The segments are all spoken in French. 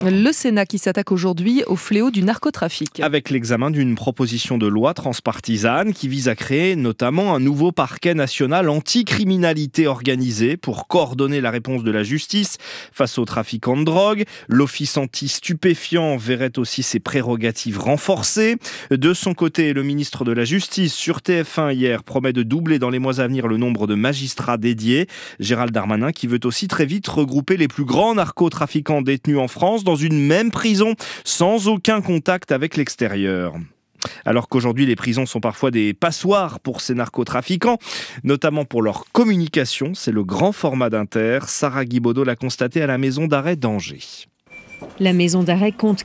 Le Sénat qui s'attaque aujourd'hui au fléau du narcotrafic. Avec l'examen d'une proposition de loi transpartisane qui vise à créer notamment un nouveau parquet national anti-criminalité organisée pour coordonner la réponse de la justice face aux trafiquants de drogue. L'office anti-stupéfiants verrait aussi ses prérogatives renforcées. De son côté, le ministre de la Justice sur TF1 hier promet de doubler dans les mois à venir le nombre de magistrats dédiés. Gérald Darmanin qui veut aussi très vite regrouper les plus grands narcotrafiquants détenus en France dans une même prison, sans aucun contact avec l'extérieur. Alors qu'aujourd'hui, les prisons sont parfois des passoires pour ces narcotrafiquants, notamment pour leur communication. C'est le grand format d'Inter. Sarah Guibaudot l'a constaté à la maison d'arrêt d'Angers. La maison d'arrêt compte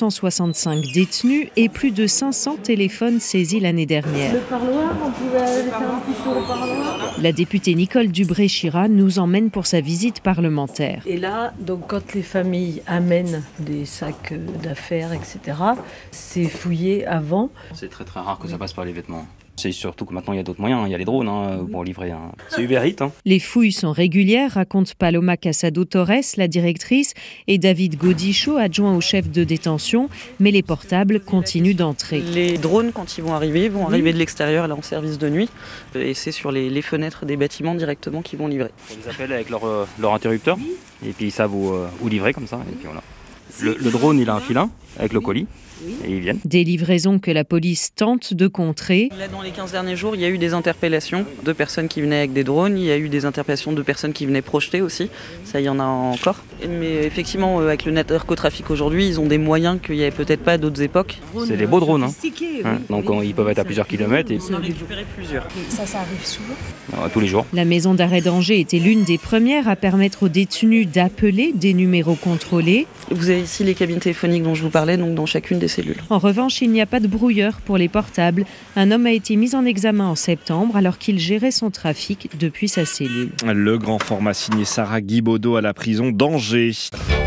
465 détenus et plus de 500 téléphones saisis l'année dernière. Le parloir, on pouvait aller faire un petit tour au parloir. La députée Nicole Dubré-Chirat nous emmène pour sa visite parlementaire. Et là, donc, quand les familles amènent des sacs d'affaires, etc., c'est fouillé avant. C'est très très rare que ça passe par les vêtements. C'est surtout que maintenant il y a d'autres moyens, il y a les drones pour livrer. C'est Uber Eats. Les fouilles sont régulières, raconte Paloma Casado-Torres, la directrice, et David Gaudichaud, adjoint au chef de détention, mais les portables continuent d'entrer. Les drones, quand ils vont arriver de l'extérieur, là en service de nuit, et c'est sur les fenêtres des bâtiments directement qu'ils vont livrer. On les appelle avec leur interrupteur, et puis ils savent où livrer comme ça, et puis voilà. Le drone, il a un filin avec le colis. Et ils viennent. Des livraisons que la police tente de contrer. Là, dans les 15 derniers jours, il y a eu des interpellations de personnes qui venaient avec des drones, il y a eu des interpellations de personnes qui venaient projeter aussi, ça il y en a encore. Mais effectivement, avec le narcotrafic aujourd'hui, ils ont des moyens qu'il n'y avait peut-être pas à d'autres époques. C'est des beaux drones. Donc ils peuvent être à plusieurs kilomètres. Et... On en a récupéré plusieurs. Ça arrive souvent tous les jours. La maison d'arrêt d'Angers était l'une des premières à permettre aux détenus d'appeler des numéros contrôlés. Vous avez ici les cabines téléphoniques dont je vous parlais, donc dans chacune des cellules. En revanche, il n'y a pas de brouilleur pour les portables. Un homme a été mis en examen en septembre alors qu'il gérait son trafic depuis sa cellule. Le grand format signé Sarah Guibaudot à la prison d'Angers.